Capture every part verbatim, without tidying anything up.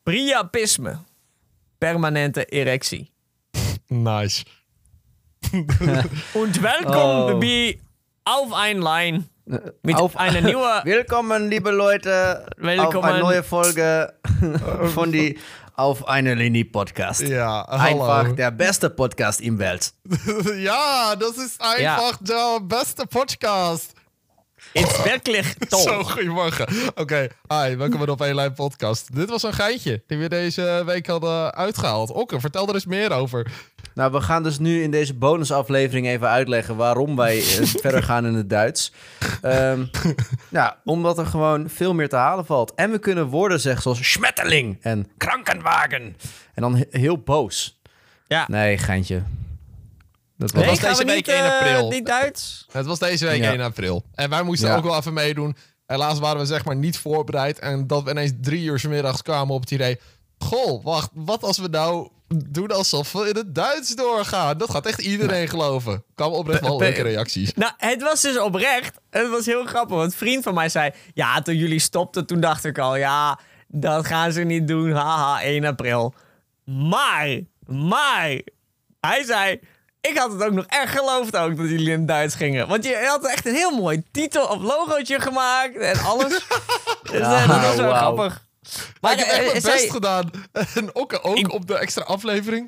Priapisme. Permanente erectie. Nice. Und welkom Oh. bij Auf ein Line. Mit Auf einer neue... Willkommen, liebe Leute, Willkommen. auf eine neue Folge von die Auf eine Linie Podcast. Ja, hallo. Einfach der beste Podcast im Welt. Ja, das ist einfach der beste podcast. It's wirklich toll. Zo, goedemorgen. Oké, okay. Hi, welkom bij de Op één Lijn podcast. Dit was een geintje die we deze week hadden uitgehaald. Okke, vertel er eens meer over. Nou, we gaan dus nu in deze bonusaflevering even uitleggen waarom wij uh, verder gaan in het Duits. Um, ja, omdat er gewoon veel meer te halen valt. En we kunnen woorden zeggen zoals schmetterling en krankenwagen. En dan he- heel boos. Ja. Nee, geintje. Dat Nee, was was gaan deze we week niet, één april. Uh, niet Duits? Het was deze week Ja. één april. En wij moesten Ja. ook wel even meedoen. Helaas waren we zeg maar niet voorbereid. En dat we ineens drie uur 's middags kwamen op het idee... Goh, wacht, wat als we nou doen alsof we in het Duits doorgaan? Dat gaat echt iedereen geloven. Er kwamen oprecht wel Pe- leuke reacties. Nou, het was dus oprecht. Het was heel grappig, want een vriend van mij zei... Ja, toen jullie stopten, toen dacht ik al... Ja, dat gaan ze niet doen. Haha, één april. Maar, maar... Hij zei... Ik had het ook nog echt geloofd ook dat jullie in het Duits gingen. Want je had echt een heel mooi titel of logootje gemaakt en alles. Dus, uh, dat was wel wauw. grappig. Maar ik heb echt eh, mijn zij- best gedaan. En Okke ook Ik- op de extra aflevering.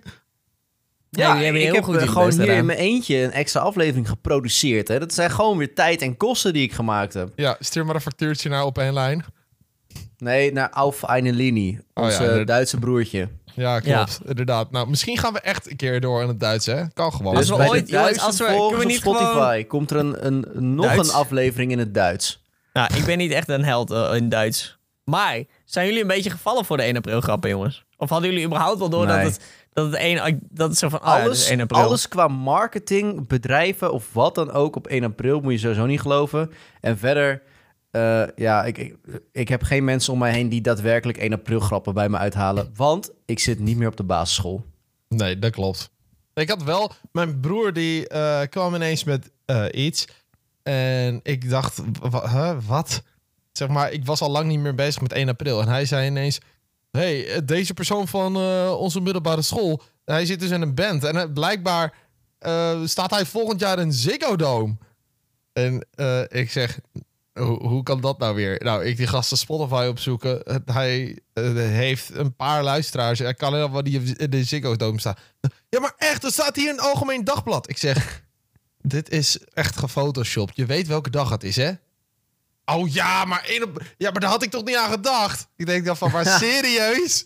Ja, Ja, die hebben ik heel heb goed eh, je gewoon best hier gedaan. in mijn eentje een extra aflevering geproduceerd. Hè. Dat zijn gewoon weer tijd en kosten die ik gemaakt heb. Ja, stuur maar een factuurtje naar Op één Lijn. Nee, naar Auf eine Linie. Oh Ons ja, eh, inderdaad. Duitse broertje. Ja, klopt. Inderdaad. Nou, misschien gaan we echt een keer door in het Duits, hè? Kan gewoon. Als Dus we bij ooit- de jongens, Duitse als we- kunnen volgers we op niet Spotify gewoon- komt er een, een, nog Duits? een aflevering in het Duits. Nou, ik ben niet echt een held uh, in Duits. Maar, zijn jullie een beetje gevallen voor de één april grappen, jongens? Of hadden jullie überhaupt wel door Nee. dat het... Dat het één, dat het zo van, oh ja, het Alles, is één april. alles qua marketing, bedrijven of wat dan ook op één april moet je sowieso niet geloven. En verder, eh, ja, ik, ik, ik heb geen mensen om mij heen die daadwerkelijk één april grappen bij me uithalen. Want ik zit niet meer op de basisschool. Nee, dat klopt. Ik had wel... Mijn broer die eh, kwam ineens met eh, iets. En ik dacht, wa- huh, wat? Zeg maar, ik was al lang niet meer bezig met één april. En hij zei ineens... hey, deze persoon van eh, onze middelbare school... hij zit dus in een band. En eh, blijkbaar eh, staat hij volgend jaar in Ziggo Dome. En eh, ik zeg... Hoe, hoe kan dat nou weer? Nou, ik die gasten Spotify opzoeken. Het- Hij eh, heeft een paar luisteraars. Hij kan helemaal die in de Ziggo Dome staan. Ja, maar echt, er staat hier een Algemeen Dagblad. Ik zeg, dit is echt gefotoshopt. Je weet welke dag het is, hè? Oh ja, maar, één op... ja, maar daar had ik toch niet aan gedacht? Ik denk dan van, maar serieus?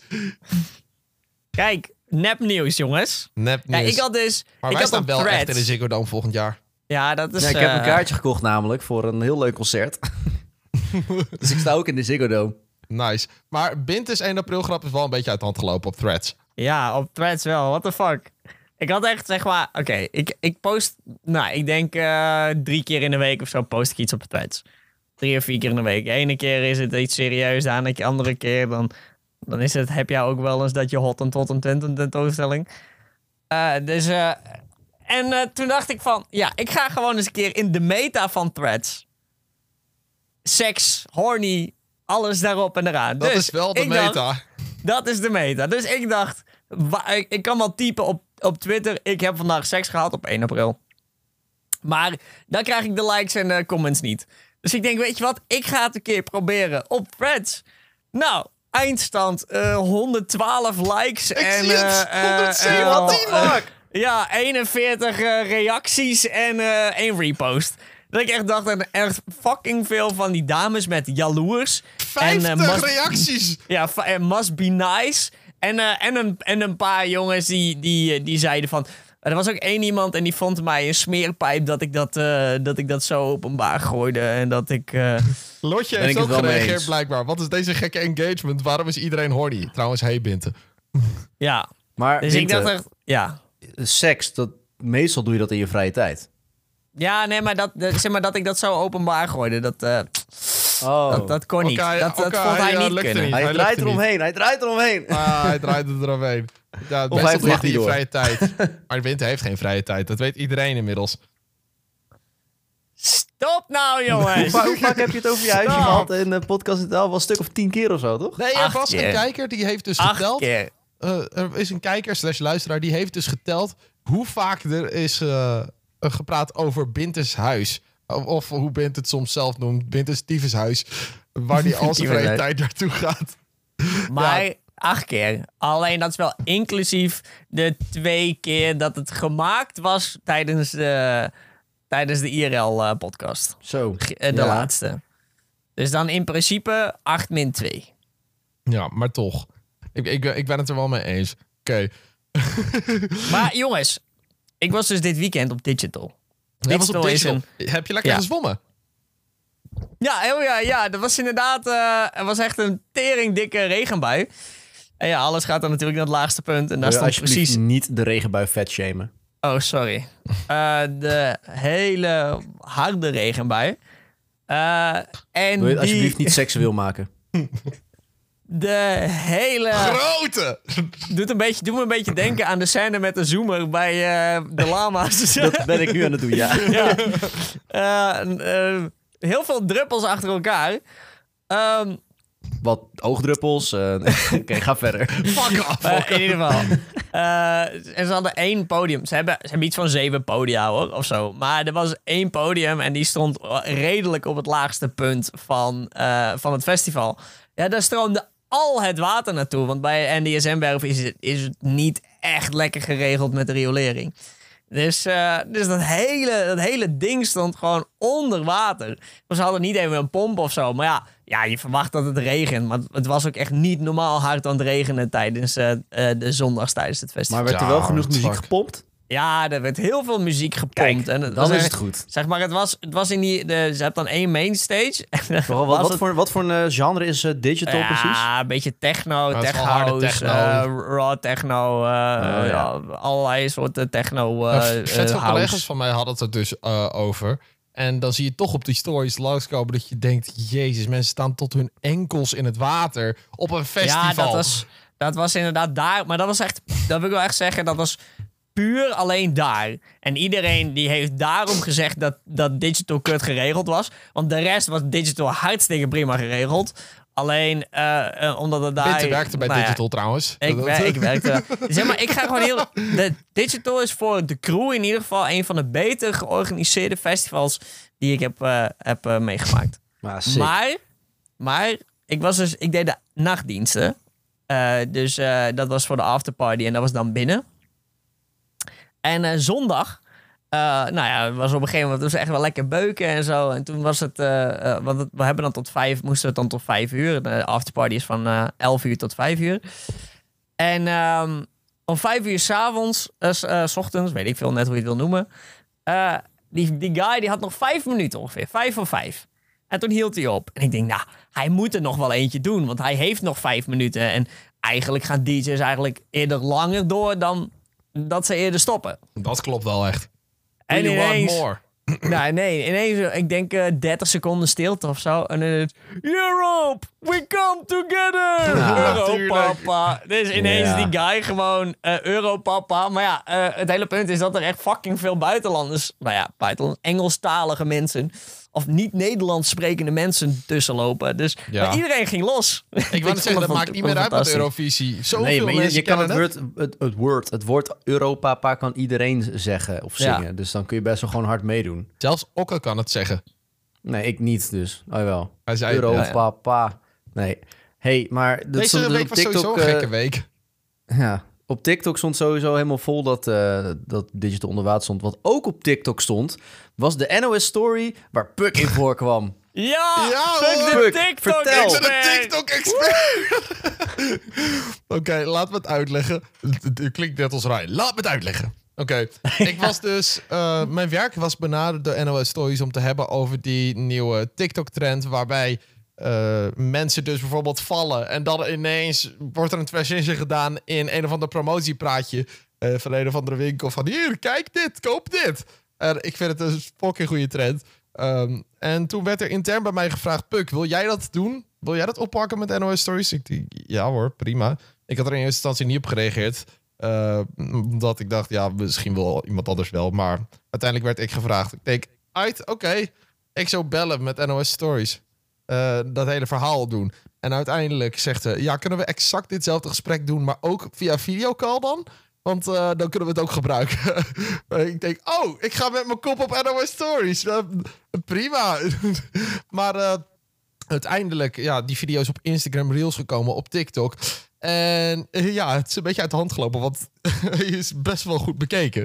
Kijk, nepnieuws, jongens. Nep Ja, nieuws. ik had dus... Maar ik wij had staan op wel echt Threads- in de Ziggo Dome volgend jaar. Ja, dat is... Ja, ik heb een eh, kaartje gekocht namelijk voor een heel leuk concert. Dus ik sta ook in de Ziggo Dome. Nice. Maar Bintes één april grap is wel een beetje uit de hand gelopen op Threads. Ja, op Threads wel. What the fuck? Ik had echt, zeg maar... Oké, ik, ik post... Nou, ik denk eh, drie keer in de week of zo post ik iets op Threads. Drie of vier keer in de week. De ene keer is het iets serieus. De andere keer dan, dan is het... Heb jij ook wel eens dat je hot en tot een tent een tentoonstelling. Eh, dus... eh, en eh, toen dacht ik van... Ja, ik ga gewoon eens een keer in de meta van Threads. Seks, horny, alles daarop en eraan. Dat Dus is wel de ik dacht- meta. dat is de meta. Dus ik dacht, wa- ik, ik kan wel typen op, op Twitter. Ik heb vandaag seks gehad op één april. Maar dan krijg ik de likes en de comments niet. Dus ik denk, weet je wat? Ik ga het een keer proberen op Threads. Nou, eindstand eh, honderdtwaalf likes. Ik en, zie het, eh, eh, honderdzeventien, eh, Mark. Ja, eenenveertig eh, reacties en eh één repost. Dat ik echt dacht, en echt fucking veel van die dames met jaloers. vijftig en, eh, must- reacties. Ja, fa- eh, must be nice. En, eh, en, een, en een paar jongens die, die, eh, die zeiden van... Er was ook één iemand en die vond mij een smeerpijp dat ik dat, eh, dat, ik dat zo openbaar gooide. En dat ik... eh, Lotje Ben heeft ik ook het wel mee gereageerd eens. blijkbaar. Wat is deze gekke engagement? Waarom is iedereen horny? Trouwens, hey Binte. ja, Maar dus ik Binte, dacht echt... Ja. seks, dat, meestal doe je dat in je vrije tijd. Ja, nee, maar dat, de- zeg maar dat ik dat zo openbaar gooide, dat, eh, Oh. dat, dat kon niet. Oké, dat dat oké, vond hij ja, niet lukte kunnen. niet. Hij, Hij draait lukte eromheen, hij draait eromheen. Ah, hij draait het eromheen. Ja, het Of beste hij ligt vliegt in je niet vrije tijd. Maar Binte heeft geen vrije tijd. Dat weet iedereen inmiddels. Stop nou, Hoe, jongens. va- hoe vaak heb je het over je huisje Stop. gehad in de podcast? Het al wel een stuk of tien keer of zo, toch? Nee, er Acht was keer. een kijker die heeft dus Acht geteld. keer. Uh, er is een kijker slash luisteraar die heeft dus geteld hoe vaak er is uh, gepraat over Bintes huis. Of, of hoe Bint het soms zelf noemt, Bintes tyfushuis. Waar die al zijn vrije Tyfushuis. tijd naartoe gaat. Maar Ja. acht keer. Alleen dat is wel inclusief de twee keer dat het gemaakt was tijdens de, tijdens de I R L-podcast. Zo. de Ja. laatste. Dus dan in principe acht min twee. Ja, maar toch. Ik, ik, ik ben het er wel mee eens. Oké. Maar jongens, ik was dus dit weekend op Digital. Jij was op Digital is digital. een... Heb je lekker Ja. gezwommen? Ja, oh ja, ja, dat was inderdaad... eh er was echt een teringdikke regenbui. En ja, alles gaat dan natuurlijk naar het laagste punt. En daar Wil je stond alsjeblieft precies... niet de regenbui vet shamen. Oh, sorry. Eh, de hele harde regenbui. Eh, en Wil je het die, alsjeblieft niet seksueel maken? de hele... Grote! Doet, een beetje, doet me een beetje denken aan de scène met de zoomer bij eh, de lama's. Dat ben ik nu aan het doen, ja. ja. Eh, eh, heel veel druppels achter elkaar. Ehm, Wat oogdruppels. eh, Oké, ga verder. Fuck off. eh, in ieder geval. Eh, en ze hadden één podium. Ze hebben, ze hebben iets van zeven podia hoor, of zo. Maar er was één podium en die stond redelijk op het laagste punt van, eh, van het festival. Ja, daar stroomde al het water naartoe. Want bij N D S M-werf is het, is het niet echt lekker geregeld met de riolering. Dus, uh, dus dat, hele, dat hele ding stond gewoon onder water. Ze hadden niet even een pomp of zo. Maar ja, ja, je verwacht dat het regent. Maar het was ook echt niet normaal hard aan het regenen tijdens uh, uh, de zondags tijdens het festival. Maar werd er Ja, wel genoeg fuck. muziek gepompt? Ja, er werd heel veel muziek gepompt. Kijk, en het dan was is echt- het goed. Zeg maar, het was, het was in die... De, ze hebben dan één mainstage. Vooral, wat, wat, voor, wat voor een uh, genre is uh, digital ja, precies? een beetje techno, Maar het is tech wel harde house, techno. eh, raw techno, uh, ja. ja, allerlei soorten techno uh, Uh, Vet veel uh, collega's house. van mij hadden het er dus uh, over. En dan zie je toch op die stories langskomen dat je denkt... Jezus, mensen staan tot hun enkels in het water op een festival. Ja, dat was, dat was inderdaad daar. Maar dat was echt, dat wil ik wel echt zeggen, dat was puur alleen daar. En iedereen die heeft daarom gezegd dat, dat digital kut geregeld was. Want de rest was digital hartstikke prima geregeld. Alleen uh, uh, omdat het daar... Winter werkte bij nou ja, Digital trouwens. Ik, Dat- wer- ik werkte. Zeg maar, ik ga gewoon heel. De Digital is voor de crew in ieder geval een van de beter georganiseerde festivals die ik heb, uh, heb uh, meegemaakt. Ah, sick. Maar, maar ik was dus, ik deed de nachtdiensten. Uh, dus uh, dat was voor de afterparty en dat was dan binnen. En uh, zondag, uh, nou ja, was op een gegeven moment was echt wel lekker beuken en zo. En toen was het, uh, uh, want het, we hebben dan tot vijf, moesten we dan tot vijf uur. De afterparty is van uh, elf uur tot vijf uur. En um, om vijf uur 's avonds, uh, s, uh, 's ochtends, weet ik veel net hoe je het wil noemen. Uh, die, die guy die had nog vijf minuten ongeveer, vijf voor vijf. En toen hield hij op. En ik denk, nou, hij moet er nog wel eentje doen. Want hij heeft nog vijf minuten. En eigenlijk gaan D J's eigenlijk eerder langer door dan dat ze eerder stoppen. Dat klopt wel echt. En We want ineens, more. nou, nee, ineens, ik denk uh, dertig seconden stilte of zo. En dan is het, Europe, we come together. Ja, Europapa. Dus ineens Ja. die guy gewoon uh, Europapa. Maar ja, uh, het hele punt is dat er echt fucking veel buitenlanders, nou ja, buitenlanders, Engelstalige mensen of niet-Nederlands sprekende mensen tussenlopen. Dus Ja. maar iedereen ging los. Ik wou net zeggen, dat maakt niet meer uit met Eurovisie. Zoveel Nee, maar je, mensen je kan het kennen woord, het, het woord, het woord Europapa kan iedereen zeggen of Ja. zingen. Dus dan kun je best wel gewoon hard meedoen. Zelfs Okke kan het zeggen. Nee, ik niet dus. Oh wel. Hij zei het, ja, Europapa. Nee. Hey, maar... Dat Deze stond week op was sowieso een eh, gekke week. Ja, op TikTok stond sowieso helemaal vol dat, uh, dat Digital onder water stond. Wat ook op TikTok stond, was de N O S Story waar Puck in voorkwam. Ja, Ja, fuck hoor. de Fuck, TikTok vertel. Ik ben een expert. TikTok-expert. Oké, laat me het uitleggen. Het, het klinkt net als Ryan. Laat me het uitleggen. Oké, ik was dus... uh, mijn werk was benaderd door N O S Stories om te hebben over die nieuwe TikTok-trend waarbij uh, mensen dus bijvoorbeeld vallen en dan ineens wordt er een transition gedaan in een of ander promotiepraatje uh, van een of andere winkel van hier, kijk dit, koop dit. En ik vind het een fucking goede trend. Um, en toen werd er intern bij mij gevraagd, Puk, wil jij dat doen? Wil jij dat oppakken met N O S Stories? Ik dacht, ja hoor, prima. Ik had er in eerste instantie niet op gereageerd. Uh, omdat ik dacht, ja, misschien wil iemand anders wel. Maar uiteindelijk werd ik gevraagd. Ik denk, uit, oké. Okay. Ik zou bellen met N O S Stories. Uh, dat hele verhaal doen. En uiteindelijk zegt ze... Ja, kunnen we exact ditzelfde gesprek doen... maar ook via videocall dan? Want uh, dan kunnen we het ook gebruiken. Ik denk, oh, ik ga met mijn kop op N O S Stories. Uh, prima. Maar uh, uiteindelijk... Ja, die video is op Instagram Reels gekomen. Op TikTok. En uh, ja, het is een beetje uit de hand gelopen. Want hij is best wel goed bekeken.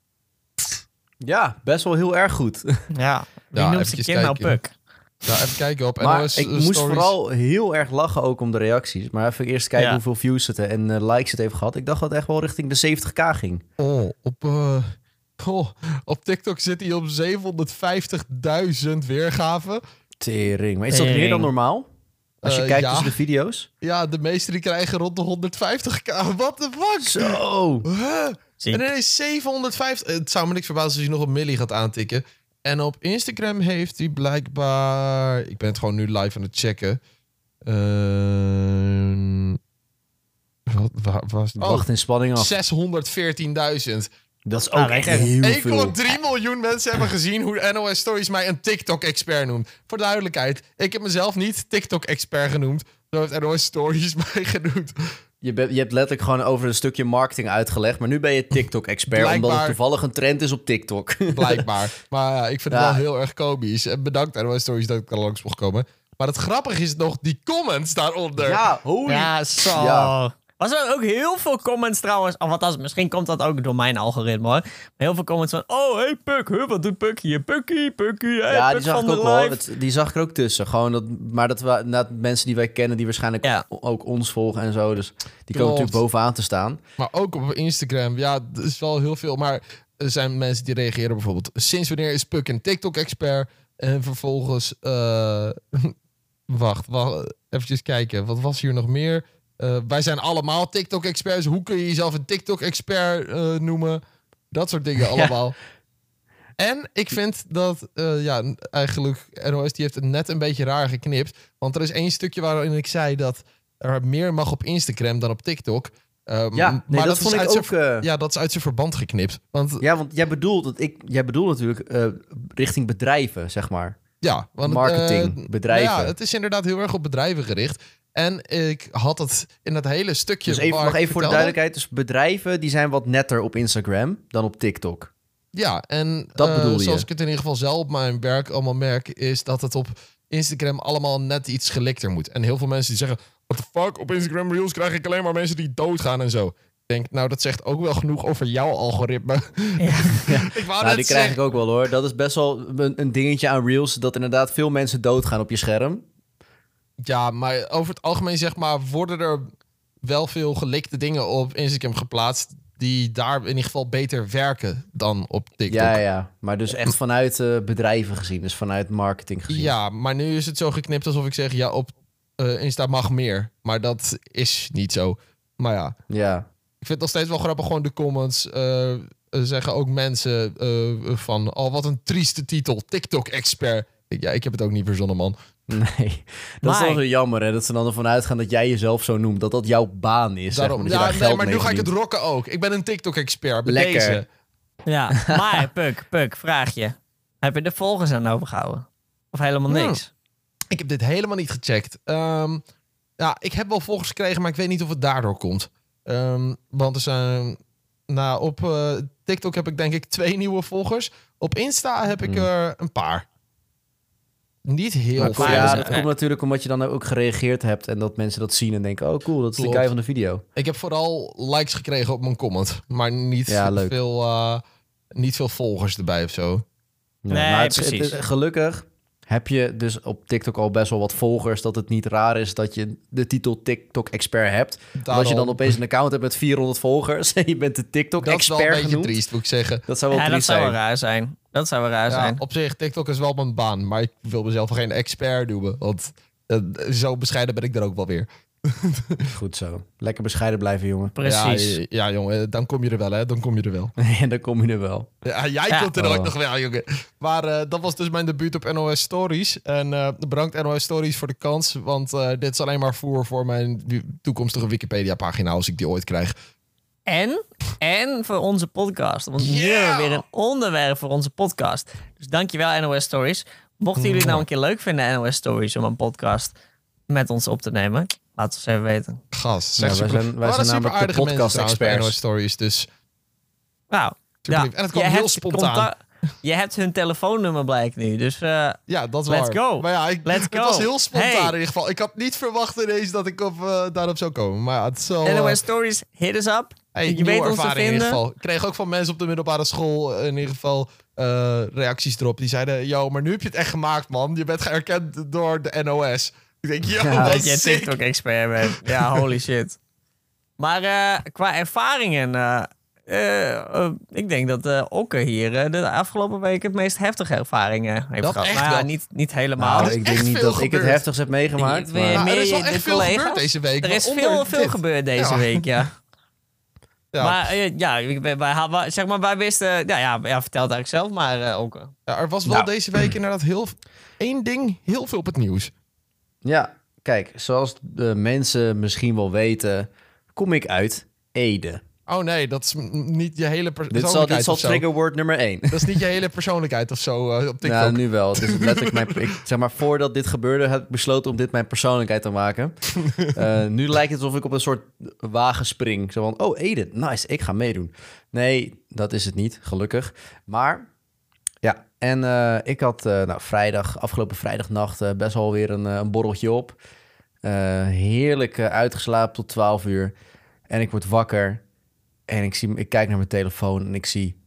Ja, best wel heel erg goed. Ja, wie Ja, noemt zijn eventjes kind nou kijken. Puk? Ja, even kijken op Maar N O S ik Stories. moest vooral heel erg lachen ook om de reacties. Maar even eerst kijken Ja. hoeveel views het en uh, likes het heeft gehad. Ik dacht dat het echt wel richting de zeventig k ging. Oh, op, uh, oh, op TikTok zit hij op zevenhonderdvijftigduizend weergaven. Tering. Maar is dat Tering. meer dan normaal? Als je Uh, kijkt ja. tussen de video's? Ja, de meeste die krijgen rond de honderdvijftig k. What the fuck? Zo. Huh? Ziek. En ineens zevenhonderdvijftig. Het zou me niks verbazen als hij nog een milli gaat aantikken. En op Instagram heeft hij blijkbaar... Ik ben het gewoon nu live aan het checken. Uh... Wat waar was het? Wacht in spanning af. zeshonderdveertienduizend. Dat is Ah, ook lekker. echt heel één komma veel. drie miljoen mensen hebben gezien hoe N O S Stories mij een TikTok-expert noemt. Voor de duidelijkheid, ik heb mezelf niet TikTok-expert genoemd. Zo heeft N O S Stories mij genoemd. Je, bent, je hebt letterlijk gewoon over een stukje marketing uitgelegd. Maar nu ben je TikTok-expert. Omdat Blijkbaar. het toevallig een trend is op TikTok. Blijkbaar. Maar ja, ik vind het Ja. wel heel erg komisch. En bedankt N O S Stories dat ik er langs mocht komen. Maar het grappige is nog die comments daaronder. Ja, holy. Ja, zo. Ja. Was er ook heel veel comments trouwens. Of wat als, misschien komt dat ook door mijn algoritme hoor. Maar heel veel comments van. Oh, hey Puk, huh, wat doet Puk hier? Pukkie, Pukkie, hey, Ja, Puk die zag van ik de ook wel. live. Het, die zag ik er ook tussen. Gewoon dat, maar dat we na mensen die wij kennen, die waarschijnlijk Ja. ook ons volgen en zo. Dus die komen Klopt. natuurlijk bovenaan te staan. Maar ook op Instagram. Ja, er is wel heel veel. Maar er zijn mensen die reageren bijvoorbeeld. Sinds wanneer is Puk een TikTok-expert? En vervolgens... Uh, wacht, wacht, even kijken. Wat was hier nog meer? Uh, wij zijn allemaal TikTok-experts. Hoe kun je jezelf een TikTok-expert uh, noemen? Dat soort dingen allemaal. En ik vind dat, uh, ja, eigenlijk N O S die heeft het net een beetje raar geknipt. Want er is één stukje waarin ik zei dat er meer mag op Instagram dan op TikTok. Um, Ja, nee, maar dat is vond ik uit ook, zijn- uh, ja, dat is uit zijn verband geknipt. Want ja, Ja, want jij bedoelt, dat ik, jij bedoelt natuurlijk uh, richting bedrijven, zeg maar. want, Marketing, uh, bedrijven. nou ja, het is inderdaad heel erg op bedrijven gericht. En ik had het in dat hele stukje. Dus even, waar nog ik even voor de vertelde- duidelijkheid. Dus bedrijven die zijn wat netter op Instagram dan op TikTok. Ja, en Dat eh, bedoelde je. zoals ik het in ieder geval zelf op mijn werk allemaal merk, is dat het op Instagram allemaal net iets gelikter moet. En heel veel mensen die zeggen, what the fuck, op Instagram Reels krijg ik alleen maar mensen die doodgaan en zo. Ik denk, nou, dat zegt ook wel genoeg over jouw algoritme. Ja. Ik wou Nou, net die krijg zeggen, ik ook wel hoor. Dat is best wel een, een dingetje aan Reels. Dat inderdaad veel mensen doodgaan op je scherm. ja, maar over het algemeen zeg maar, worden er wel veel gelikte dingen op Instagram geplaatst die daar in ieder geval beter werken dan op TikTok. Ja, ja. Maar dus echt vanuit uh, bedrijven gezien. Dus vanuit marketing gezien. Ja, maar nu is het zo geknipt alsof ik zeg, ja, op uh, Insta mag meer. Maar dat is niet zo. Maar ja, Ja. ik vind het nog steeds wel grappig, gewoon de comments. Uh, zeggen ook mensen uh, van, oh, wat een trieste titel, TikTok-expert. Ja, ik heb het ook niet verzonnen, man. Nee. Dat is Maar- dan zo jammer, hè. Dat ze dan ervan uitgaan dat jij jezelf zo noemt. Dat dat jouw baan is, zeg Daarom, maar. Dat je ja, daar nee, geld maar mee nu ga ik het verdient. rocken ook. Ik ben een TikTok-expert. Bij Lekker. deze. Ja, maar Puk, Puk, vraag je. Heb je de volgers aan overgehouden? Of helemaal Hmm. niks? Ik heb dit helemaal niet gecheckt. Um, ja, ik heb wel volgers gekregen, maar ik weet niet of het daardoor komt. Um, want er zijn... Nou, op uh, TikTok heb ik denk ik twee nieuwe volgers. Op Insta heb ik Hmm. er een paar. Niet heel Maar veel. Maar ja, is- dat eh. komt natuurlijk omdat je dan ook gereageerd hebt... en dat mensen dat zien en denken... oh, cool, dat is Klopt. de guy van de video. Ik heb vooral likes gekregen op mijn comment. Maar niet, Ja, leuk. veel, uh, niet veel volgers erbij of zo. Ja, Nee, maar het, is- precies. het is- gelukkig heb je dus op TikTok al best wel wat volgers... dat het niet raar is dat je de titel TikTok-expert hebt. Want als je dan Daarom- opeens een account hebt met vierhonderd volgers... en je bent de Dat is wel een TikTok-expert beetje genoemd... triest, moet ik zeggen. dat zou wel Ja, dat triest zou wel zijn. raar zijn. Dat zou wel raar Ja, zijn. op zich, TikTok is wel mijn baan. Maar ik wil mezelf geen expert noemen. Want uh, zo bescheiden ben ik er ook wel weer. Goed zo. Lekker bescheiden blijven, jongen. Precies. Ja, ja, jongen, dan kom je er wel, hè. Dan kom je er wel. en dan kom je er wel. Ja, jij Ja. komt er Oh. ook nog wel, jongen. Maar uh, dat was dus mijn debuut op N O S Stories. En uh, bedankt N O S Stories voor de kans. Want uh, dit is alleen maar voer voor mijn toekomstige Wikipedia-pagina... als ik die ooit krijg. En, en voor onze podcast. Want nu Yeah! hebben we weer een onderwerp voor onze podcast. Dus dankjewel N O S Stories. Mochten jullie het nou een keer leuk vinden, N O S Stories, om een podcast met ons op te nemen, laat ons even weten. Gast, Ja, zeg wij super. zijn- wij We zijn waren namelijk de super aardige mensen trouwens bij podcast-experts. N O S Stories, dus Nou, super ja, lief. En het kwam je heel hebt spontaan. contact- Je hebt hun telefoonnummer blijkt nu, dus uh, Ja, dat is Let's waar. go. Maar ja, ik, Let's het go. was heel spontaan Hey. in ieder geval. Ik had niet verwacht ineens dat ik op, uh, daarop zou komen. Maar ja, het is wel... N O uh, S Stories, hit us up. hey, je nieuwe weet ons te ervaring in ieder vinden. geval. Ik kreeg ook van mensen op de middelbare school uh, in ieder geval uh, reacties erop. Die zeiden, yo, maar nu heb je het echt gemaakt, man. Je bent geërkend door de N O S. Ik denk, yo, Ja, wat Dat je sick. TikTok-expert bent. Ja, holy shit. Maar uh, qua ervaringen... Uh, uh, uh, ik denk dat uh, Okke hier uh, de afgelopen week het meest heftige ervaringen heeft Dat gehad. echt Nou ja, wel. niet, niet helemaal. Nou, is ik denk echt niet veel dat ik het gebeurd. heftigst heb meegemaakt. Ik- maar- weer Nou, er meer is wel de echt veel collega's. gebeurd deze week. Er is waaronder veel, veel dit. gebeurd deze Ja. week, ja. Ja. Maar uh, ja, wij, wij, wij- zeg maar, wij wisten... Ja, ja, ja vertel het eigenlijk zelf maar, uh, Okke. Ja, er was wel Nou. deze week inderdaad heel... één ding, heel veel op het nieuws. Ja, kijk, zoals de mensen misschien wel weten, kom ik uit Ede. Oh nee, dat is m- niet je hele per- Dit zal, persoonlijkheid dit zal of zo. triggerwoord nummer één. Dat is niet je hele persoonlijkheid of zo uh, op TikTok. Nou, nu wel. Het is letterlijk mijn, ik, zeg maar, voordat dit gebeurde, heb ik besloten om dit mijn persoonlijkheid te maken. Uh, nu lijkt het alsof ik op een soort wagen spring. Zo van, oh, Ede, nice, ik ga meedoen. Nee, dat is het niet, gelukkig. Maar, ja, en uh, ik had uh, nou, vrijdag, afgelopen vrijdagnacht uh, best wel weer een, uh, een borreltje op. Uh, heerlijk uh, uitgeslapen tot twaalf uur. En ik word wakker en ik, zie, ik kijk naar mijn telefoon en ik zie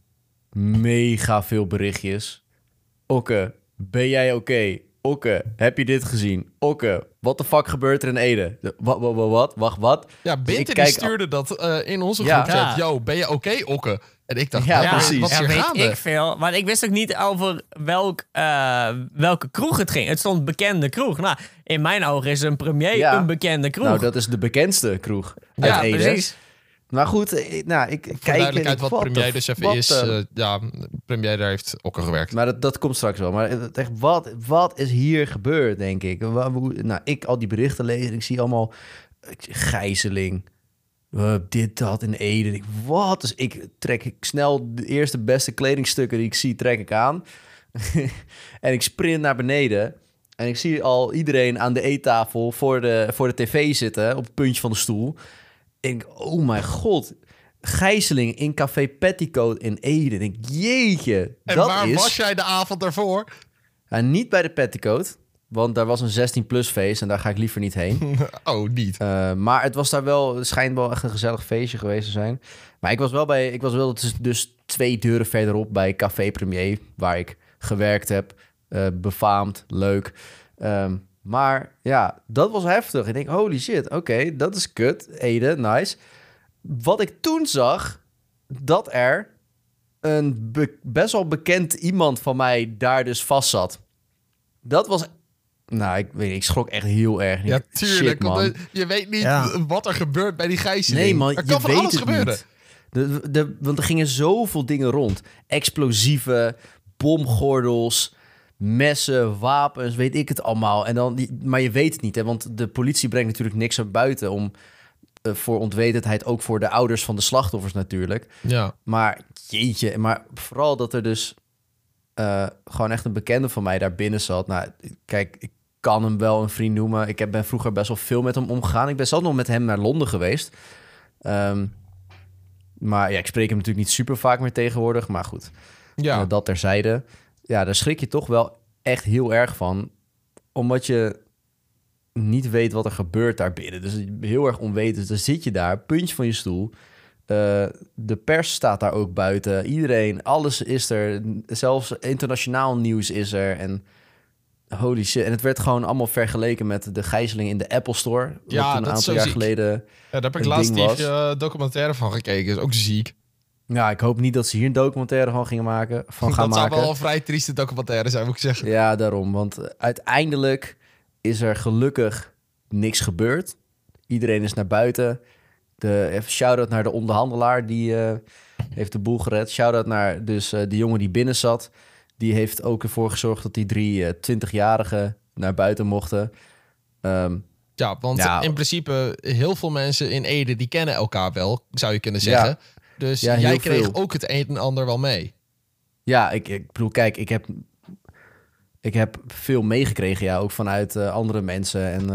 mega veel berichtjes. Okke, ben jij oké? Okay? Okke, heb je dit gezien? Okke, wat de fuck gebeurt er in Ede? Wat, wat, wat, wat? Wacht, wat? Ja, Dus Binte ik die kijk- stuurde dat uh, in onze Ja. groep chat. Ja. Yo, ben je oké, okay, Okke? En ik dacht, Ja, ja, precies. wat is Ja, hier weet gaande? ik veel. Maar ik wist ook niet over welk, uh, welke kroeg het ging. Het stond bekende kroeg. Nou, in mijn ogen is een premier Ja. een bekende kroeg. Nou, dat is de bekendste kroeg uit ja, Ede. precies. Maar goed, eh, nou, ik Voor kijk en duidelijkheid ik, wat what premier the- dus even what is. the- Uh, ja, premier daar heeft Okke gewerkt. Maar dat, dat komt straks wel. Maar het- echt, wat, wat is hier gebeurd, denk ik? Wa- hoe- Nou, ik al die berichten lees en ik zie allemaal ik zie gijzeling. Uh, dit, dat in Ede. Ik, wat? Dus ik trek ik snel de eerste beste kledingstukken die ik zie, trek ik aan. En ik sprint naar beneden. En ik zie al iedereen aan de eettafel voor de, voor de tv zitten, op het puntje van de stoel. En ik, oh mijn god, gijzeling in Café Petticoat in Ede. Ik denk, jeetje, En dat waar is... was jij de avond daarvoor? Ja, niet bij de Petticoat, want daar was een zestien plus feest en daar ga ik liever niet heen. Oh, niet. Uh, maar het was daar wel, het schijnt wel echt een gezellig feestje geweest te zijn. Maar ik was wel bij, ik was wel dus, dus twee deuren verderop bij Café Premier, waar ik gewerkt heb. Uh, befaamd, leuk. Um, maar ja, dat was heftig. Ik denk, holy shit, oké, okay, dat is kut. Ede, nice. Wat ik toen zag, dat er een be- best wel bekend iemand van mij daar dus vast zat. Dat was... Nou, ik weet niet, ik schrok echt heel erg. Ja, Shit, tuurlijk. man. want, uh, je weet niet Ja. wat er gebeurt bij die gijzeling. Nee, man, er je kan van weet alles het gebeuren. niet. De, de, want er gingen zoveel dingen rond. Explosieven, bomgordels, messen, wapens, weet ik het allemaal. En dan, die- maar je weet het niet, hè, want de politie brengt natuurlijk niks naar buiten... om uh, voor onwetendheid, ook voor de ouders van de slachtoffers natuurlijk. Ja. Maar jeetje, maar vooral dat er dus uh, gewoon echt een bekende van mij daar binnen zat. Nou, kijk, ik kan hem wel een vriend noemen. Ik heb, ben vroeger best wel veel met hem omgegaan. Ik ben zelf nog met hem naar Londen geweest. Um, maar ja, ik spreek hem natuurlijk niet super vaak meer tegenwoordig. Maar goed, Ja. uh, dat terzijde. Ja, daar schrik je toch wel echt heel erg van. Omdat je niet weet wat er gebeurt daar binnen. Dus heel erg onwetend. Dus dan zit je daar, puntje van je stoel. Uh, de pers staat daar ook buiten. Iedereen, alles is er. Zelfs internationaal nieuws is er. En holy shit. En het werd gewoon allemaal vergeleken met de gijzeling in de Apple Store. Wat Ja, toen dat een is aantal zo jaar ziek. geleden. Ja, daar heb ik een laatst ding die was. uh, documentaire van gekeken. Is ook ziek. Ja, ik hoop niet dat ze hier een documentaire van gingen maken. Van gaan dat zou maken. wel een vrij trieste documentaire zijn, moet ik zeggen. Ja, daarom. Want uiteindelijk is er gelukkig niks gebeurd. Iedereen is naar buiten. De, even shout-out naar de onderhandelaar, die uh, heeft de boel gered. Shout-out naar dus, uh, de jongen die binnen zat. Die heeft ook ervoor gezorgd dat die drie uh, twintigjarigen naar buiten mochten. Um, Ja, want Ja. in principe heel veel mensen in Ede, die kennen elkaar wel, zou je kunnen zeggen. Ja. Dus Ja, heel jij kreeg veel. ook het een en ander wel mee. ja, ik, ik bedoel, kijk, ik heb Ik heb veel meegekregen, ja, ook vanuit uh, andere mensen. En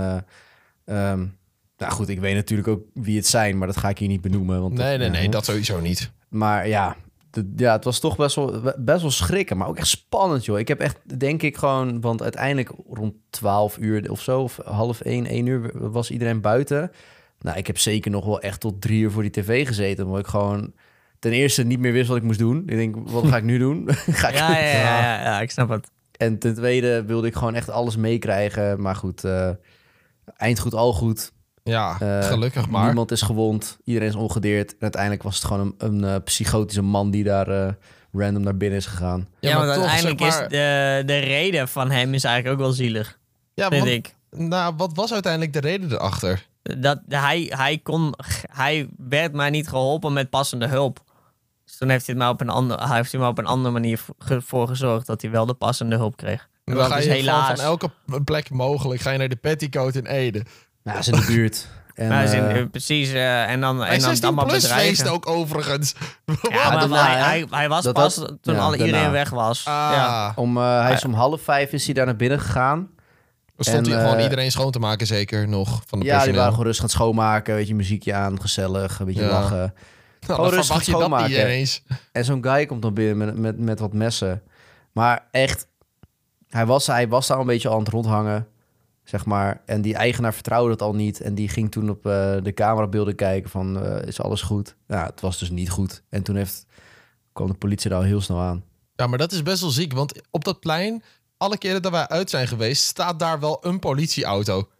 uh, um, nou goed, ik weet natuurlijk ook wie het zijn, maar dat ga ik hier niet benoemen. Want nee, dat, nee, ja, nee, hè? dat sowieso niet. Maar ja, de, ja, het was toch best wel, best wel schrikken, maar ook echt spannend, joh. Ik heb echt, denk ik gewoon, want uiteindelijk rond twaalf uur of zo, of half één, één uur was iedereen buiten. Nou, ik heb zeker nog wel echt tot drie uur voor die tv gezeten, omdat ik gewoon ten eerste niet meer wist wat ik moest doen. Ik denk, wat ga ik nu doen? ga ik... Ja, ja, ja, ja, ja, ik snap het. En ten tweede wilde ik gewoon echt alles meekrijgen. Maar goed, uh, eind goed, al goed. Ja, uh, gelukkig maar. Niemand is gewond, iedereen is ongedeerd. En uiteindelijk was het gewoon een, een uh, psychotische man die daar uh, random naar binnen is gegaan. Ja, ja maar, maar toch, uiteindelijk zeg maar... is de, de reden van hem is eigenlijk ook wel zielig. Ja, vind want, ik. Nou, wat was uiteindelijk de reden erachter? Dat hij, hij, kon, hij werd maar niet geholpen met passende hulp. Dus toen heeft hij, het maar op een ander, hij heeft hij maar op een andere manier voor gezorgd dat hij wel de passende hulp kreeg. En dan ga je helaas... van elke plek mogelijk ga je naar de Petticoat in Ede. Nou, dat is in de buurt. En, nou, uh, in, precies. Uh, en dan, en dan, dan maar bedreigen. Ook overigens. Ja, maar, maar hij, hij, hij was dat pas dat, toen ja, al iedereen daarna. weg was. Ah. Ja. Om, uh, hij is om half vijf is hij daar naar binnen gegaan. Stond hij uh, gewoon iedereen schoon te maken zeker nog van de Ja, die waren gewoon rustig aan het schoonmaken. Weet je, muziekje aan, gezellig, een beetje ja. lachen. Nou, gewoon rustig schoonmaken. En zo'n guy komt dan binnen met, met, met wat messen. Maar echt, hij was, hij was daar al een beetje aan het rondhangen, zeg maar. En die eigenaar vertrouwde het al niet. En die ging toen op uh, de camerabeelden kijken van, uh, is alles goed? Nou, het was dus niet goed. En toen heeft, kwam de politie daar al heel snel aan. Ja, maar dat is best wel ziek. Want op dat plein, alle keren dat wij uit zijn geweest, staat daar wel een politieauto.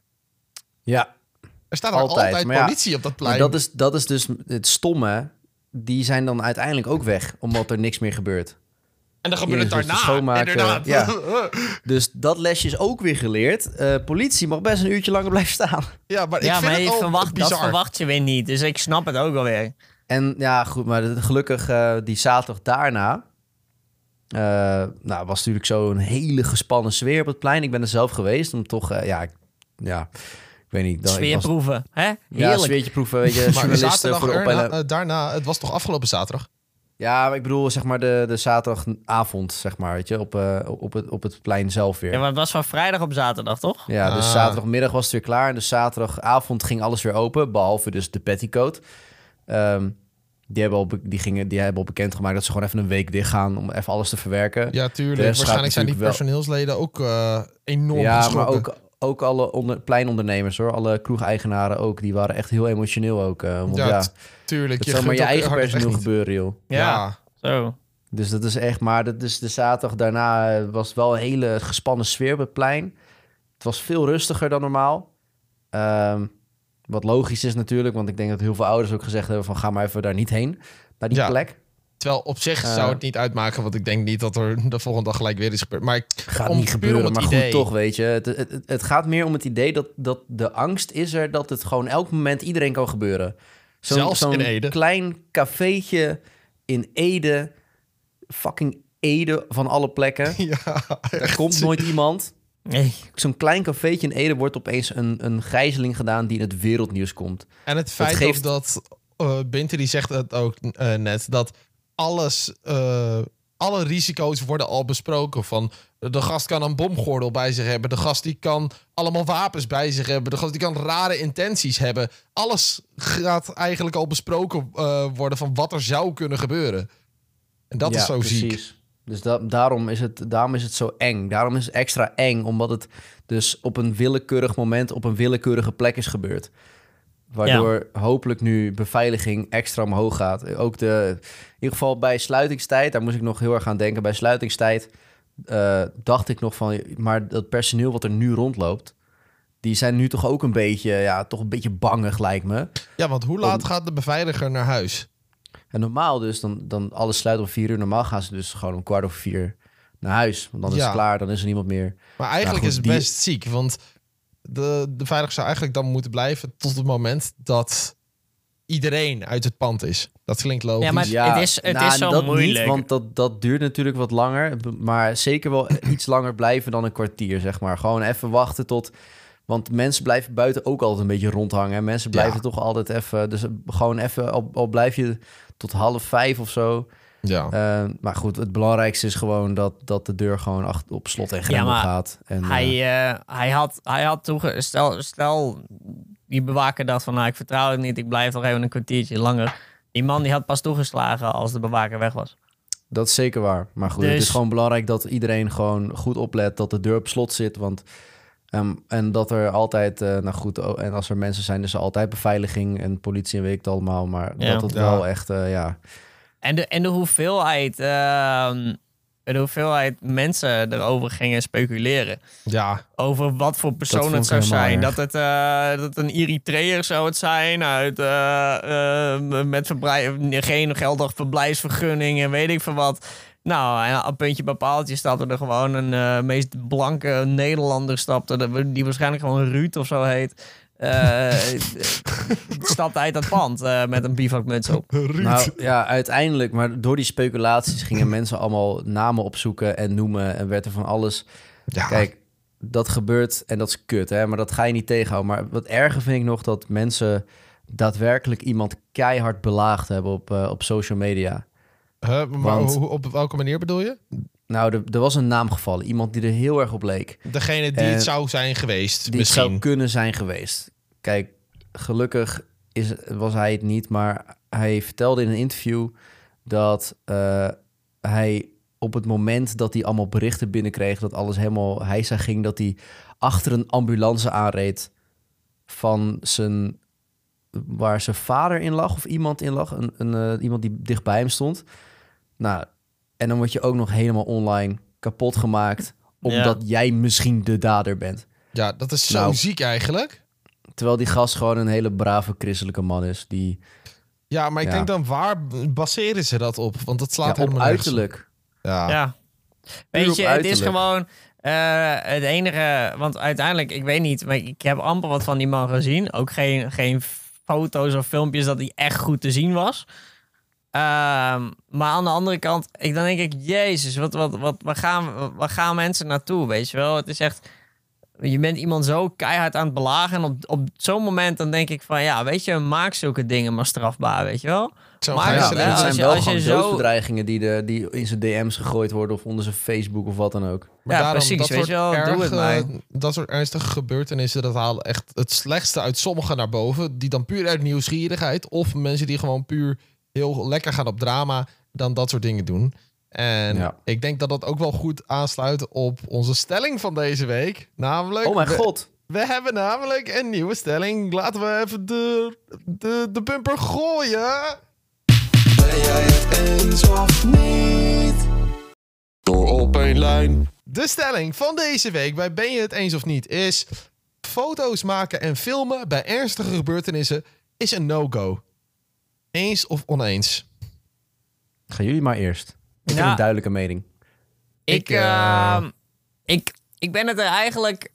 Ja. Er staat er altijd, altijd ja, politie op dat plein. Maar dat is, dat is dus het stomme. Die zijn dan uiteindelijk ook weg, omdat er niks meer gebeurt. En dan gebeurt het daarna, inderdaad. Ja. Dus dat lesje is ook weer geleerd. Uh, politie mag best een uurtje langer blijven staan. Ja, maar, ik ja, vind maar het je al verwacht, bizar. dat verwacht je weer niet. Dus ik snap het ook wel weer. En ja, goed, maar gelukkig uh, die zaterdag daarna... Uh, nou, was natuurlijk zo'n hele gespannen sfeer op het plein. Ik ben er zelf geweest, om toch... Uh, ja, ja... Ik weet niet. Dan, Sfeerproeven, was... hè? Heerlijk. Ja, sfeertje proeven, weet je. Maar zaterdag voor de erna, uh, daarna, het was toch afgelopen zaterdag? Ja, maar ik bedoel, zeg maar, de, de zaterdagavond, zeg maar, weet je, op, uh, op, het, op het plein zelf weer. Ja, maar het was van vrijdag op zaterdag, toch? Ja, dus ah. zaterdagmiddag was het weer klaar. En dus zaterdagavond ging alles weer open, behalve dus de Petticoat. Um, die, hebben al, die, gingen, die hebben al bekendgemaakt dat ze gewoon even een week dicht gaan om even alles te verwerken. Ja, tuurlijk. Waarschijnlijk zijn die personeelsleden wel... ook uh, enorm ja, geschrokken. Maar ook... Ook alle onder, pleinondernemers, hoor. Alle kroegeigenaren ook. Die waren echt heel emotioneel ook. Uh, want, ja, ja, tuurlijk. Het zou maar je eigen personeel gebeuren, joh. Ja, ja, zo. Dus dat is echt... Maar dat is de zaterdag daarna was wel een hele gespannen sfeer op het plein. Het was veel rustiger dan normaal. Um, wat logisch is natuurlijk. Want ik denk dat heel veel ouders ook gezegd hebben van... ga maar even daar niet heen, naar die ja. plek. Terwijl op zich uh, zou het niet uitmaken, want ik denk niet dat er de volgende dag gelijk weer is gebeurd. Maar ik, gaat om, niet gebeuren, om maar idee. goed toch, weet je. Het, het, het gaat meer om het idee dat, dat de angst is er dat het gewoon elk moment iedereen kan gebeuren. Zo, Zelfs zo'n in Ede. Klein cafeetje in Ede, fucking Ede van alle plekken. Ja, er komt nooit iemand. Nee. Zo'n klein cafeetje in Ede wordt opeens een, een gijzeling gedaan die in het wereldnieuws komt. En het feit dat, geeft... dat uh, Binter die zegt het ook uh, net, dat alles, uh, alle risico's worden al besproken. Van de gast kan een bomgordel bij zich hebben. De gast die kan allemaal wapens bij zich hebben. De gast die kan rare intenties hebben. Alles gaat eigenlijk al besproken uh, worden van wat er zou kunnen gebeuren. En dat ja, is zo precies. ziek. Dus da- daarom, is het, daarom is het zo eng. Daarom is het extra eng, omdat het dus op een willekeurig moment op een willekeurige plek is gebeurd. Waardoor ja. hopelijk nu beveiliging extra omhoog gaat. Ook de, in ieder geval bij sluitingstijd, daar moest ik nog heel erg aan denken. Bij sluitingstijd uh, dacht ik nog van, maar dat personeel wat er nu rondloopt, die zijn nu toch ook een beetje, ja, toch een beetje bangig lijkt me. Ja, want hoe laat Om, gaat de beveiliger naar huis? En normaal dus, dan, dan alles sluit om vier uur. Normaal gaan ze dus gewoon om kwart over vier naar huis. Want dan is ja. het klaar, dan is er niemand meer. Maar eigenlijk nou, goed, is het best die... ziek, want de, de beveiliger zou eigenlijk dan moeten blijven tot het moment dat iedereen uit het pand is. Dat klinkt logisch. Ja, maar ja, het is, het nou, is zo dat moeilijk. Niet, want dat, dat duurt natuurlijk wat langer. Maar zeker wel iets langer blijven dan een kwartier, zeg maar. Gewoon even wachten tot... Want mensen blijven buiten ook altijd een beetje rondhangen. Mensen blijven ja. toch altijd even... Dus gewoon even, al, al blijf je tot half vijf of zo... Ja. Uh, maar goed, het belangrijkste is gewoon dat, dat de deur gewoon achter, op slot en grendel Ja, gaat. En, hij, uh, uh, hij had, hij had toege... Stel, stel, die bewaker dacht van... nou, ik vertrouw het niet, ik blijf nog even een kwartiertje langer. Die man die had pas toegeslagen als de bewaker weg was. Dat is zeker waar. Maar goed, Dus... het is gewoon belangrijk dat iedereen gewoon goed oplet... dat de deur op slot zit, want... Um, en dat er altijd, uh, nou goed, oh, en als er mensen zijn, is er altijd beveiliging en politie en weet ik het allemaal. Maar ja. dat het ja. wel echt, uh, ja... En de, en de hoeveelheid... Uh, de hoeveelheid mensen erover gingen speculeren. Ja. Over wat voor persoon het zou zijn. Dat het, uh, dat het een Eritreër zou het zijn. Uit, uh, uh, met verbrij- geen geldig verblijfsvergunning en weet ik veel wat. Nou, en een puntje bij paaltje stapte er gewoon een uh, meest blanke Nederlander stapte. Die waarschijnlijk gewoon Ruud of zo heet. Uh, stapte uit dat pand uh, met een bivakmuts op. Nou ja, uiteindelijk, maar door die speculaties gingen mensen allemaal namen opzoeken en noemen en werd er van alles. Ja. Kijk, dat gebeurt en dat is kut, hè, maar dat ga je niet tegenhouden. Maar wat erger vind ik nog dat mensen daadwerkelijk iemand keihard belaagd hebben op, uh, op social media. Uh, maar Want, hoe, op welke manier bedoel je? Nou, er, er was een naam gevallen. Iemand die er heel erg op leek. Degene die en het zou zijn geweest, die misschien. het zou kunnen zijn geweest. Kijk, gelukkig is, was hij het niet, maar hij vertelde in een interview dat uh, hij op het moment dat hij allemaal berichten binnenkreeg, dat alles helemaal heisa ging, dat hij achter een ambulance aanreed van zijn, waar zijn vader in lag of iemand in lag, een, een, uh, iemand die dicht bij hem stond. Nou, en dan word je ook nog helemaal online kapot gemaakt, omdat ja. jij misschien de dader bent. Ja, dat is zo nou, ziek eigenlijk. Terwijl die gast gewoon een hele brave christelijke man is. Die, ja, maar ik ja. denk dan, waar baseren ze dat op? Want dat slaat ja, op helemaal uiterlijk. Ja. ja. Weet je, het is gewoon uh, het enige... Want uiteindelijk, ik weet niet, maar ik heb amper wat van die man gezien. Ook geen, geen foto's of filmpjes dat hij echt goed te zien was. Uh, maar aan de andere kant, ik, dan denk ik, jezus, wat, wat, wat, waar, gaan, waar gaan mensen naartoe, weet je wel? Het is echt... Je bent iemand zo keihard aan het belagen. En op, op zo'n moment dan denk ik van... Ja, weet je, maak zulke dingen maar strafbaar, weet je wel? Zo maar ja, dat, het hè, zijn als je, wel als je gewoon zo... doodsbedreigingen die, de, die in zijn D M's gegooid worden... of onder zijn Facebook of wat dan ook. Maar ja, daarom, precies, dat weet je wel, erg, doe het maar. Dat soort ernstige gebeurtenissen... dat halen echt het slechtste uit sommigen naar boven... die dan puur uit nieuwsgierigheid... of mensen die gewoon puur heel lekker gaan op drama... dan dat soort dingen doen... En ja. ik denk dat dat ook wel goed aansluit op onze stelling van deze week. Namelijk... Oh mijn we, god. We hebben namelijk een nieuwe stelling. Laten we even de, de, de bumper gooien. Ben jij het eens of niet? Door op één lijn. De stelling van deze week bij Ben je het eens of niet is... foto's maken en filmen bij ernstige gebeurtenissen is een no-go. Eens of oneens? Gaan jullie maar eerst. Ik ja, heb een duidelijke mening. Ik, uh, uh, ik, ik ben het er eigenlijk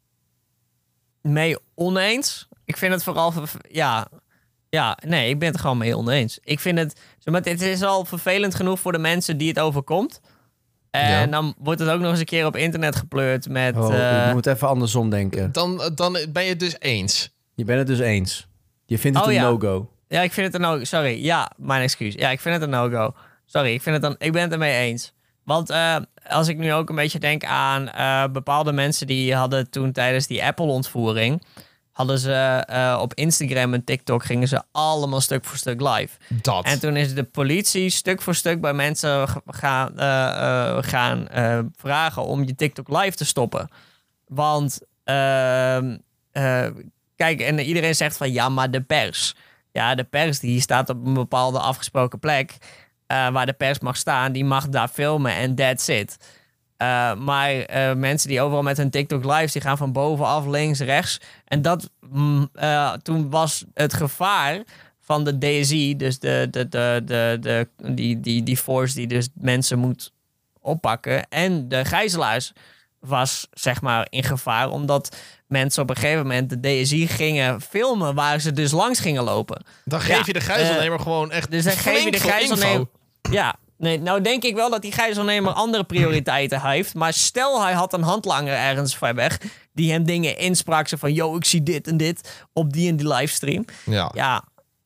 mee oneens. Ik vind het vooral... Ja, ja, nee, ik ben het er gewoon mee oneens. Ik vind het... Het is al vervelend genoeg voor de mensen die het overkomt. En ja. dan wordt het ook nog eens een keer op internet gepleurd met... Oh, uh, je moet even andersom denken. Dan, dan ben je het dus eens. Je bent het dus eens. Je vindt het oh, een ja. no-go. Ja, ik vind het een no-go. Sorry, ja, mijn excuus. Ja, ik vind het een no-go. Sorry, ik, vind het dan, ik ben het ermee eens. Want uh, als ik nu ook een beetje denk aan uh, bepaalde mensen die hadden toen tijdens die Apple-ontvoering... hadden ze uh, op Instagram en TikTok gingen ze allemaal stuk voor stuk live. Dat. En toen is de politie stuk voor stuk bij mensen gaan, uh, uh, gaan uh, vragen om je TikTok live te stoppen. Want, uh, uh, kijk, en iedereen zegt van ja, maar de pers. Ja, de pers die staat op een bepaalde afgesproken plek... Uh, waar de pers mag staan, die mag daar filmen en that's it. Uh, maar uh, mensen die overal met hun TikTok lives, die gaan van bovenaf, links, rechts. En dat, mm, uh, toen was het gevaar van de D S I, dus de, de, de, de, de, die, die, die force die dus mensen moet oppakken. En de gijzelaars was zeg maar in gevaar, omdat mensen op een gegeven moment de D S I gingen filmen waar ze dus langs gingen lopen. Dan geef ja, je de gijzelnemer uh, gewoon echt dus dan geef je de gijzelnemer. Ja, nee, nou denk ik wel dat die gijzelnemer andere prioriteiten heeft. Maar stel hij had een handlanger ergens ver weg die hem dingen insprak. Zo van, yo, ik zie dit en dit op die en die livestream. Ja. Ja,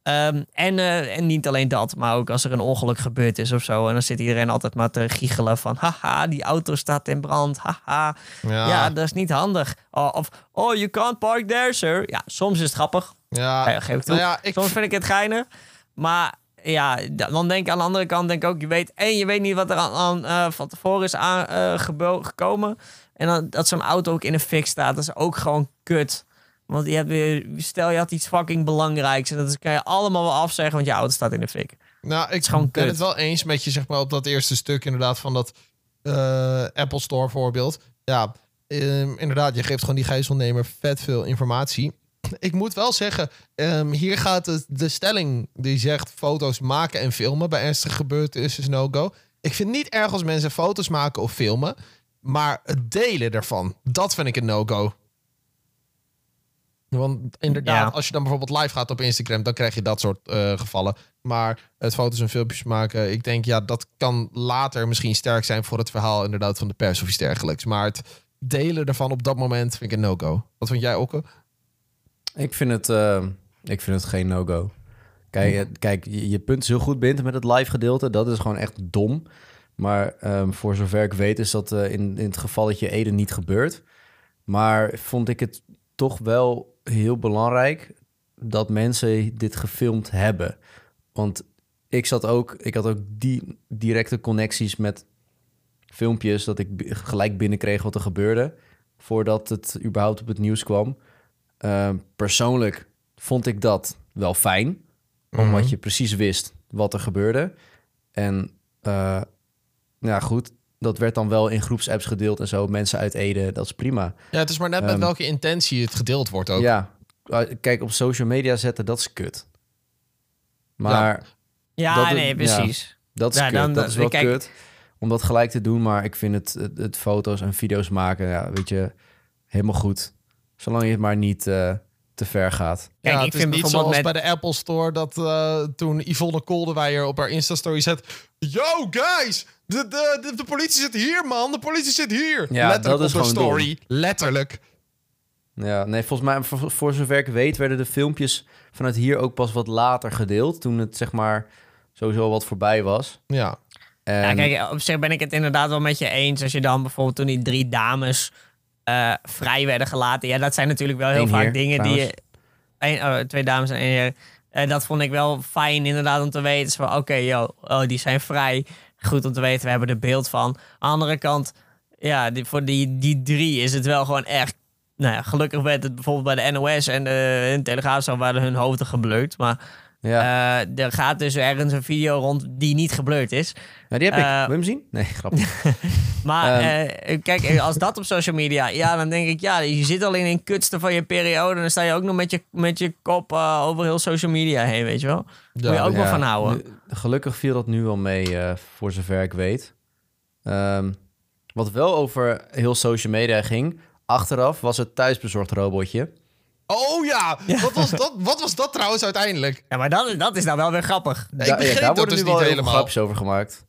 Um, en, uh, en niet alleen dat, maar ook als er een ongeluk gebeurd is of zo. En dan zit iedereen altijd maar te giechelen van... haha, die auto staat in brand, haha. Ja, ja dat is niet handig. Oh, of, oh, you can't park there, sir. Ja, soms is het grappig. Ja, ja geef ik toe. Nou ja, ik... Soms vind ik het geinig. Maar ja, dan denk ik aan de andere kant... denk ik ook, je weet, één, je weet niet wat er aan, aan, uh, van tevoren is aan, uh, gebo- gekomen. En dan, dat zo'n auto ook in een fik staat, dat is ook gewoon kut. Want je hebt weer, stel je had iets fucking belangrijks... en dat kan je allemaal wel afzeggen, want je auto staat in de fik. Nou, ik ben kut. het wel eens met je, zeg maar, op dat eerste stuk inderdaad... van dat uh, Apple Store voorbeeld. Ja, um, inderdaad, je geeft gewoon die gijzelnemer vet veel informatie. Ik moet wel zeggen, um, hier gaat het, de stelling die zegt... foto's maken en filmen bij ernstige gebeurtenissen is no-go. Ik vind het niet erg als mensen foto's maken of filmen... maar het delen ervan, dat vind ik een no-go. Want inderdaad, ja. als je dan bijvoorbeeld live gaat op Instagram... dan krijg je dat soort uh, gevallen. Maar het foto's en filmpjes maken... ik denk, ja, dat kan later misschien sterk zijn... voor het verhaal inderdaad van de pers of iets dergelijks. Maar het delen ervan op dat moment vind ik een no-go. Wat vind jij, Okke? Ik vind het, uh, ik vind het geen no-go. Kijk, ja. kijk je, je punt is heel goed binnen met het live gedeelte. Dat is gewoon echt dom. Maar um, voor zover ik weet is dat uh, in, in het gevalletje Ede niet gebeurd. Maar vond ik het toch wel heel belangrijk dat mensen dit gefilmd hebben. Want ik zat ook, ik had ook die directe connecties met filmpjes dat ik gelijk binnenkreeg wat er gebeurde voordat het überhaupt op het nieuws kwam. Uh, persoonlijk vond ik dat wel fijn, mm-hmm. omdat je precies wist wat er gebeurde. En uh, ja, goed, dat werd dan wel in groepsapps gedeeld en zo. Mensen uit Ede, dat is prima. Ja, het is maar net met um, welke intentie het gedeeld wordt ook. Ja, kijk, op social media zetten, dat is kut. Maar... Ja, ja nee, precies. Ja, dat is ja, kut, dan, dat is wel kijk, kut. Om dat gelijk te doen, maar ik vind het, het, het foto's en video's maken, ja, weet je, helemaal goed. Zolang je het maar niet uh, te ver gaat. Kijk, ja, ik het vind is niet zoals met... bij de Apple Store... dat uh, toen Yvonne Koldewijer op haar Insta-story zet... Yo, guys! De, de, de, de politie zit hier, man! De politie zit hier! Ja, letterlijk dat is op de gewoon story. Dom. Letterlijk. Ja, nee, volgens mij, voor, voor zover ik weet... werden de filmpjes vanuit hier ook pas wat later gedeeld... toen het, zeg maar, sowieso wat voorbij was. Ja. En... Ja, kijk, op zich ben ik het inderdaad wel met je eens... als je dan bijvoorbeeld toen die drie dames... Uh, vrij werden gelaten. Ja, dat zijn natuurlijk wel heel Eén vaak heer, dingen trouwens. die... Een, oh, twee dames en één heer. Uh, dat vond ik wel fijn inderdaad om te weten. Van oké, okay, joh, oh, die zijn vrij. Goed om te weten, we hebben er beeld van. Aan de andere kant, ja, die, voor die, die drie is het wel gewoon echt... Nou ja, gelukkig werd het bijvoorbeeld bij de N O S en de, de Telegraaf zo waren hun hoofden gebleurd. Maar ja. uh, er gaat dus ergens een video rond die niet gebleurd is. Ja, die heb ik. Uh, Wil je hem zien? Nee, grappig. maar um. uh, kijk, als dat op social media... Ja, dan denk ik, ja, je zit al in een kutste van je periode... en dan sta je ook nog met je, met je kop uh, over heel social media heen, weet je wel? Daar moet je ook ja, wel van houden. Nu, gelukkig viel dat nu wel mee, uh, voor zover ik weet. Um, wat wel over heel social media ging... achteraf was het thuisbezorgd robotje... Oh ja, ja. Wat, was dat, wat was dat trouwens uiteindelijk? Ja, maar dat, dat is nou wel weer grappig. Ja, ik begreep ja, daar worden dus nu wel helemaal grapjes over gemaakt.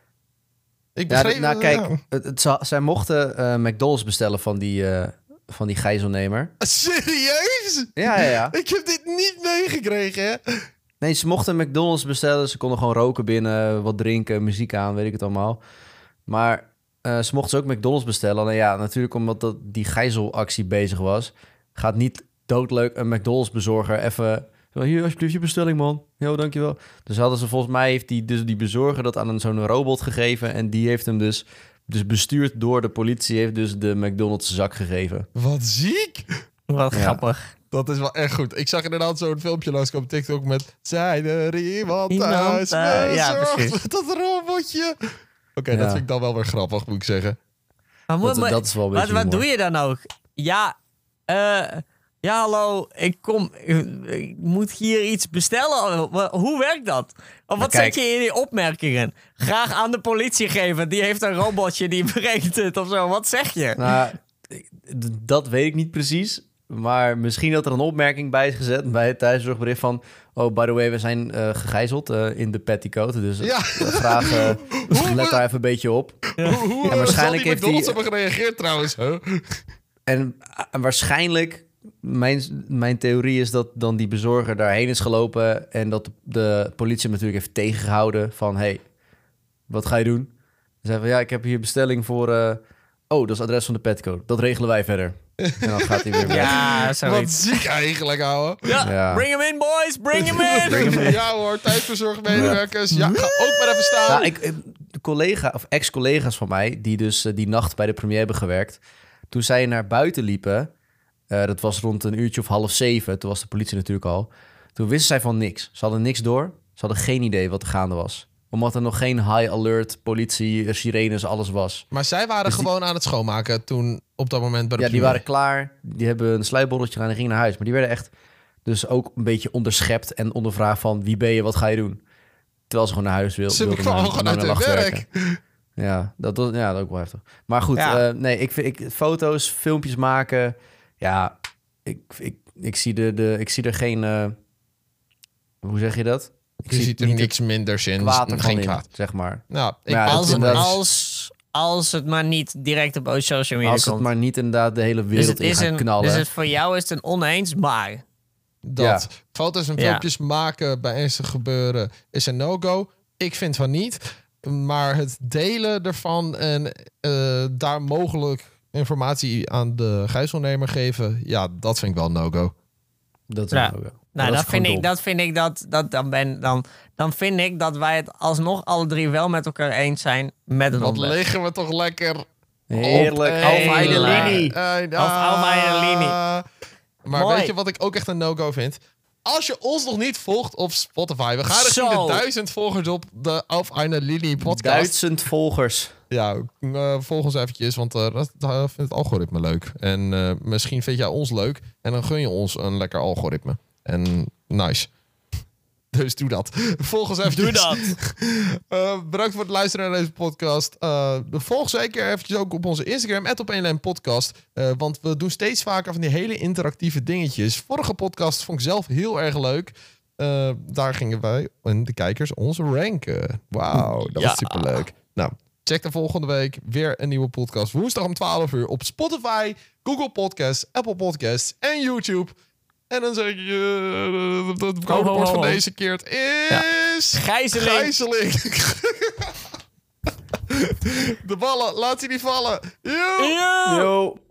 Ik begreep, ja, nou, kijk, ja. het, het, het, zij mochten uh, McDonald's bestellen van die, uh, van die gijzelnemer. Serieus? Ja, ja, ja. Ik heb dit niet meegekregen, hè? Nee, ze mochten McDonald's bestellen. Ze konden gewoon roken binnen, wat drinken, muziek aan, weet ik het allemaal. Maar uh, ze mochten ook McDonald's bestellen. En ja, natuurlijk omdat dat, die gijzelactie bezig was, gaat niet... doodleuk een McDonald's bezorger even... Hier, alsjeblieft je bestelling, man. Jo, dankjewel. Dus hadden ze volgens mij... heeft die, dus die bezorger dat aan een, zo'n robot gegeven... en die heeft hem dus, dus bestuurd door de politie... heeft dus de McDonald's zak gegeven. Wat ziek! Wat ja. grappig. Dat is wel echt goed. Ik zag inderdaad zo'n filmpje langskomen op TikTok met... Zijn er iemand, iemand thuis? Uh, ja, precies. Dat robotje. Oké, okay, ja. Dat vind ik dan wel weer grappig, moet ik zeggen. Maar, dat, maar, dat is wel een wat, beetje wat doe je dan ook? Ja, eh... Uh, Ja, hallo, ik kom, ik, ik moet hier iets bestellen. Hoe werkt dat? Of wat zet je in die opmerkingen? Graag aan de politie geven. Die heeft een robotje, die brengt het of zo. Wat zeg je? Nou, dat weet ik niet precies. Maar misschien dat er een opmerking bij is gezet bij het thuiszorgbericht van... Oh, by the way, we zijn uh, gegijzeld uh, in de petticoat. Dus ja. uh, graag uh, let daar even een beetje op. Ja. Hoe, hoe en waarschijnlijk heeft die... heeft hebben gereageerd trouwens? Huh? En, en waarschijnlijk... mijn, mijn theorie is dat dan die bezorger daarheen is gelopen... en dat de politie hem natuurlijk heeft tegengehouden van... hey, wat ga je doen? Ze zei van, ja, ik heb hier bestelling voor... Uh... oh, dat is het adres van de petco. Dat regelen wij verder. En dan gaat hij weer weg. Ja, Wat zoiets. ziek eigenlijk, ouwe. Ja, Ja. bring hem in, boys. Bring hem in. Bring hem in. Ja hoor, thuisbezorgmedewerkers. Ja, ga ook maar even staan. Nou, ik, eh, de collega, of ex-collega's van mij... die dus uh, die nacht bij de premier hebben gewerkt... toen zij naar buiten liepen... Uh, dat was rond een uurtje of half zeven... toen was de politie natuurlijk al... toen wisten zij van niks. Ze hadden niks door. Ze hadden geen idee wat er gaande was. Omdat er nog geen high alert, politie, sirenes, alles was. Maar zij waren Dus die- gewoon aan het schoonmaken toen op dat moment bij de Ja, die premier. waren klaar. Die hebben een sluitbolletje gedaan en gingen naar huis. Maar die werden echt dus ook een beetje onderschept... en ondervraagd van wie ben je, wat ga je doen? Terwijl ze gewoon naar huis wil, Ze wilden. kwamen naar- gewoon naar uit de hun wacht werk. werken. Ja, dat was ja, dat ook wel heftig. Maar goed, Ja. eh, nee, ik, vind- ik foto's, filmpjes maken... Ja, ik, ik, ik, zie, de, de, ik zie er geen... eh, hoe zeg je dat? Ik Je zie ziet er niet niks minders in. het kwaad ervan Geen in, kwaad. zeg maar. Nou, ik, Ja, Als, dat- dat is- als, als het maar niet direct op social media Als het komt. maar niet inderdaad de hele dus wereld het in is gaat een, knallen. dus het voor jou is het een oneens, maar... dat Ja. foto's en Ja. filmpjes maken bij ernstig gebeuren is een no-go. Ik vind van niet. Maar het delen ervan en eh, daar mogelijk informatie aan de gijzelnemer geven... ja, dat vind ik wel een no-go. Dat is Ja. een no-go. Nou, dat dat is vind, gewoon ik, dom. dat vind ik dat, dat dan ben dan, dan vind ik dat wij het alsnog alle drie wel met elkaar eens zijn met het Wat onderwerp. liggen we toch lekker Heerlijk. op Alfa één de lijn. linie. Eh, Of Alfa en Lini. Maar Mooi. weet je wat ik ook echt een no-go vind? Als je ons nog niet volgt op Spotify... we gaan richting Zo. de duizend volgers op de Auf eine Linie podcast. Duizend volgers. Ja, uh, volg ons eventjes, want uh, dat uh, vindt het algoritme leuk. En uh, misschien vind jij ons leuk en dan gun je ons een lekker algoritme. En nice. Dus doe dat. Volg ons eventjes. Doe dat. Uh, bedankt voor het luisteren naar deze podcast. Uh, volg zeker eventjes ook op onze Instagram, at op één lijn podcast. Uh, want we doen steeds vaker van die hele interactieve dingetjes. Vorige podcast vond ik zelf heel erg leuk. Uh, daar gingen wij en de kijkers ons ranken. Wauw, dat Ja. was superleuk. Nou, check de volgende week weer een nieuwe podcast. Woensdag om twaalf uur op Spotify, Google Podcasts, Apple Podcasts en YouTube. En dan zeg je... Uh, het Ho, ho, woord ho, van ho. deze keer is... Gijzeling. Gijzeling. De ballen, laat ze niet vallen. Joe! Ja. Yo.